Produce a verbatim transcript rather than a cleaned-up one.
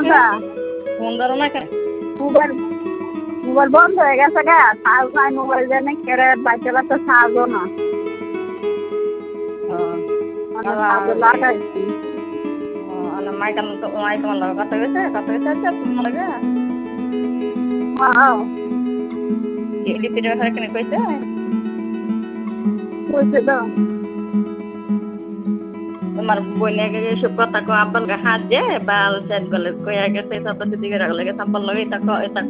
কোনটা ফোন ধরো না কেন? মোবাইল মোবাইল বন্ধ হয়ে গেছে গা চার্জ নাই মোবাইল জানি কেড়ে বাইকেলা তো চার্জও না মানে চার্জ লাগাইছি মাই কেন তো মাই তোমার লগে কথা কইছে কথা কইছে আচ্ছা তোমার লগে হ্যাঁ লিপির ব্যাপারে কেন কইছে কইছে তো তোমার বইনাকে এসব কথা কো আব্বাল হাত যে বাল সেট গলে কইয়া গেছে তত দিকে রাখলে গেছে আব্বাল লগে এটা